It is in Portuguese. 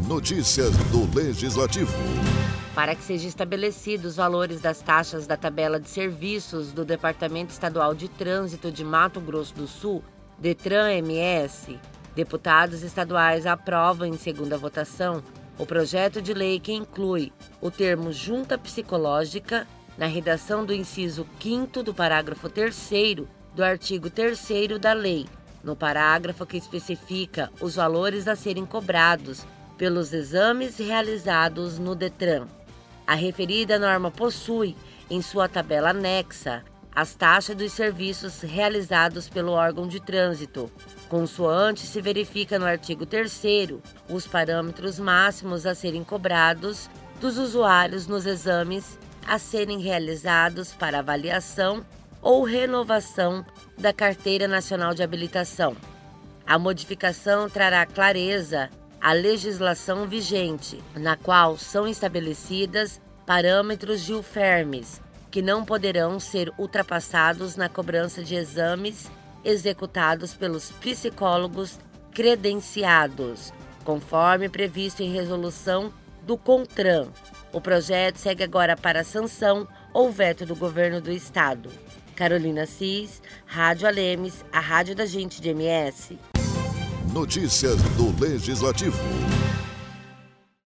Notícias do Legislativo. Para que sejam estabelecidos os valores das taxas da tabela de serviços do Departamento Estadual de Trânsito de Mato Grosso do Sul, DETRAN-MS, deputados estaduais aprovam em segunda votação o projeto de lei que inclui o termo junta psicológica na redação do inciso 5º do parágrafo 3º do artigo 3º da lei, no parágrafo que especifica os valores a serem cobrados pelos exames realizados no DETRAN. A referida norma possui, em sua tabela anexa, as taxas dos serviços realizados pelo órgão de trânsito. Consoante se verifica no artigo 3º os parâmetros máximos a serem cobrados dos usuários nos exames a serem realizados para avaliação ou renovação da Carteira Nacional de Habilitação. A modificação trará clareza à legislação vigente, na qual são estabelecidas parâmetros de UFERMS, que não poderão ser ultrapassados na cobrança de exames executados pelos psicólogos credenciados, conforme previsto em resolução do CONTRAN. O projeto segue agora para sanção ou veto do Governo do Estado. Carolina Assis, Rádio Alemes, a rádio da gente de MS. Notícias do Legislativo.